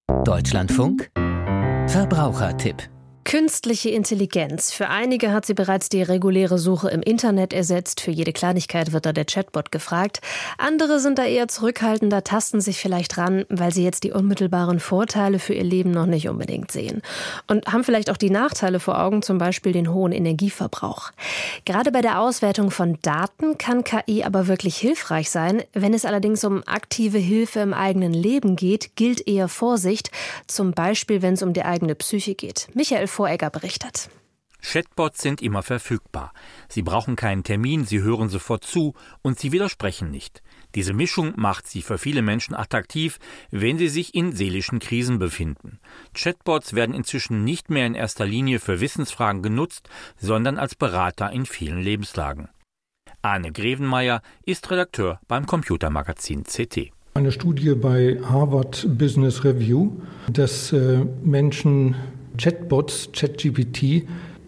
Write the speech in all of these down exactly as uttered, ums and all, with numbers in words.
Deutschlandfunk Verbrauchertipp. Künstliche Intelligenz. Für einige hat sie bereits die reguläre Suche im Internet ersetzt. Für jede Kleinigkeit wird da der Chatbot gefragt. Andere sind da eher zurückhaltender, tasten sich vielleicht ran, weil sie jetzt die unmittelbaren Vorteile für ihr Leben noch nicht unbedingt sehen. Und haben vielleicht auch die Nachteile vor Augen, zum Beispiel den hohen Energieverbrauch. Gerade bei der Auswertung von Daten kann K I aber wirklich hilfreich sein. Wenn es allerdings um aktive Hilfe im eigenen Leben geht, gilt eher Vorsicht. Zum Beispiel, wenn es um die eigene Psyche geht. Michael Voregger berichtet. Chatbots sind immer verfügbar. Sie brauchen keinen Termin, sie hören sofort zu und sie widersprechen nicht. Diese Mischung macht sie für viele Menschen attraktiv, wenn sie sich in seelischen Krisen befinden. Chatbots werden inzwischen nicht mehr in erster Linie für Wissensfragen genutzt, sondern als Berater in vielen Lebenslagen. Arne Grevenmeier ist Redakteur beim Computermagazin C T. Eine Studie bei Harvard Business Review, dass äh, Menschen Chatbots, ChatGPT,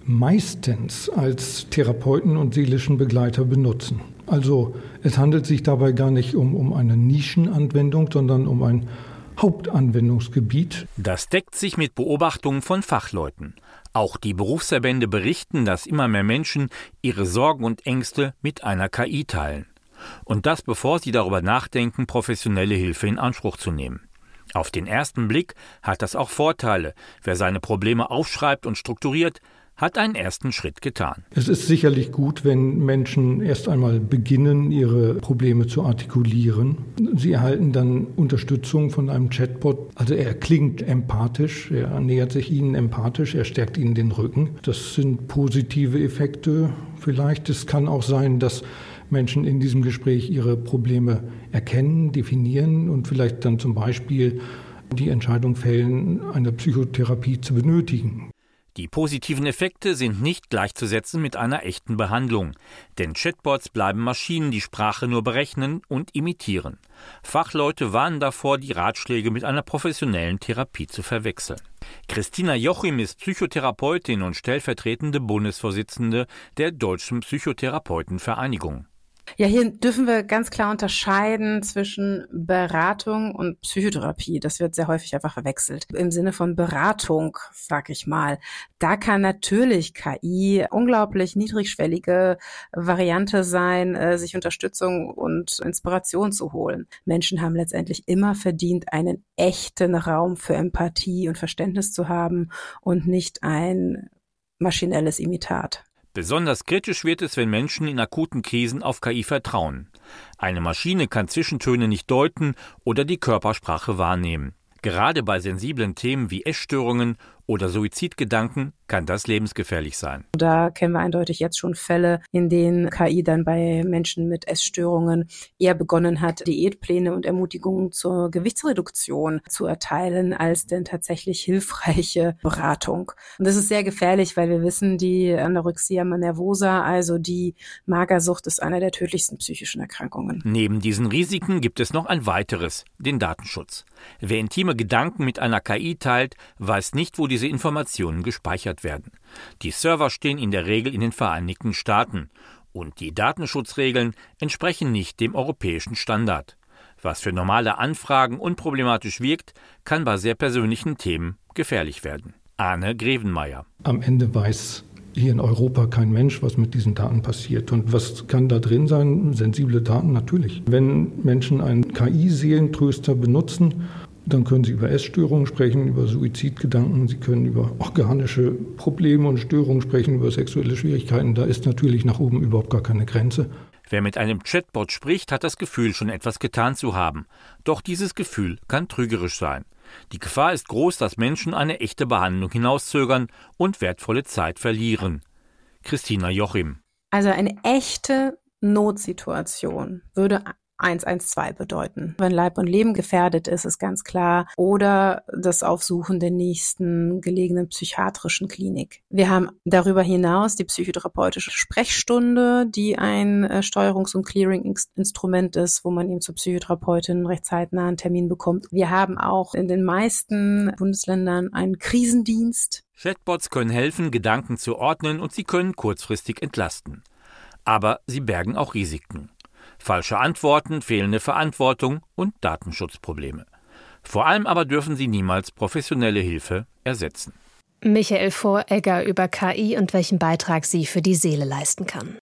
meistens als Therapeuten und seelischen Begleiter benutzen. Also es handelt sich dabei gar nicht um, um eine Nischenanwendung, sondern um ein Hauptanwendungsgebiet. Das deckt sich mit Beobachtungen von Fachleuten. Auch die Berufsverbände berichten, dass immer mehr Menschen ihre Sorgen und Ängste mit einer K I teilen. Und das, bevor sie darüber nachdenken, professionelle Hilfe in Anspruch zu nehmen. Auf den ersten Blick hat das auch Vorteile. Wer seine Probleme aufschreibt und strukturiert, hat einen ersten Schritt getan. Es ist sicherlich gut, wenn Menschen erst einmal beginnen, ihre Probleme zu artikulieren. Sie erhalten dann Unterstützung von einem Chatbot. Also er klingt empathisch, er nähert sich ihnen empathisch, er stärkt ihnen den Rücken. Das sind positive Effekte vielleicht. Es kann auch sein, dass Menschen in diesem Gespräch ihre Probleme erkennen, definieren und vielleicht dann zum Beispiel die Entscheidung fällen, eine Psychotherapie zu benötigen. Die positiven Effekte sind nicht gleichzusetzen mit einer echten Behandlung. Denn Chatbots bleiben Maschinen, die Sprache nur berechnen und imitieren. Fachleute warnen davor, die Ratschläge mit einer professionellen Therapie zu verwechseln. Christina Jochim ist Psychotherapeutin und stellvertretende Bundesvorsitzende der Deutschen Psychotherapeutenvereinigung. Ja, hier dürfen wir ganz klar unterscheiden zwischen Beratung und Psychotherapie. Das wird sehr häufig einfach verwechselt. Im Sinne von Beratung, sag ich mal, da kann natürlich K I unglaublich niedrigschwellige Variante sein, sich Unterstützung und Inspiration zu holen. Menschen haben letztendlich immer verdient, einen echten Raum für Empathie und Verständnis zu haben und nicht ein maschinelles Imitat. Besonders kritisch wird es, wenn Menschen in akuten Krisen auf K I vertrauen. Eine Maschine kann Zwischentöne nicht deuten oder die Körpersprache wahrnehmen. Gerade bei sensiblen Themen wie Essstörungen oder Suizidgedanken kann das lebensgefährlich sein. Da kennen wir eindeutig jetzt schon Fälle, in denen K I dann bei Menschen mit Essstörungen eher begonnen hat, Diätpläne und Ermutigungen zur Gewichtsreduktion zu erteilen, als denn tatsächlich hilfreiche Beratung. Und das ist sehr gefährlich, weil wir wissen, die Anorexia nervosa, also die Magersucht, ist einer der tödlichsten psychischen Erkrankungen. Neben diesen Risiken gibt es noch ein weiteres, den Datenschutz. Wer intime Gedanken mit einer K I teilt, weiß nicht, wo diese Informationen gespeichert werden. Die Server stehen in der Regel in den Vereinigten Staaten und die Datenschutzregeln entsprechen nicht dem europäischen Standard. Was für normale Anfragen unproblematisch wirkt, kann bei sehr persönlichen Themen gefährlich werden. Arne Grevenmeier. Am Ende weiß hier in Europa kein Mensch, was mit diesen Daten passiert. Und was kann da drin sein? Sensible Daten natürlich. Wenn Menschen einen K I-Seelentröster benutzen, dann können sie über Essstörungen sprechen, über Suizidgedanken, sie können über organische Probleme und Störungen sprechen, über sexuelle Schwierigkeiten. Da ist natürlich nach oben überhaupt gar keine Grenze. Wer mit einem Chatbot spricht, hat das Gefühl, schon etwas getan zu haben. Doch dieses Gefühl kann trügerisch sein. Die Gefahr ist groß, dass Menschen eine echte Behandlung hinauszögern und wertvolle Zeit verlieren. Christina Jochim. Also eine echte Notsituation würde eins eins zwei bedeuten. Wenn Leib und Leben gefährdet ist, ist ganz klar. Oder das Aufsuchen der nächsten gelegenen psychiatrischen Klinik. Wir haben darüber hinaus die psychotherapeutische Sprechstunde, die ein äh, Steuerungs- und Clearing-Instrument ist, wo man eben zur Psychotherapeutin recht zeitnah einen Termin bekommt. Wir haben auch in den meisten Bundesländern einen Krisendienst. Chatbots können helfen, Gedanken zu ordnen und sie können kurzfristig entlasten. Aber sie bergen auch Risiken. Falsche Antworten, fehlende Verantwortung und Datenschutzprobleme. Vor allem aber dürfen sie niemals professionelle Hilfe ersetzen. Michael Voregger über K I und welchen Beitrag sie für die Seele leisten kann.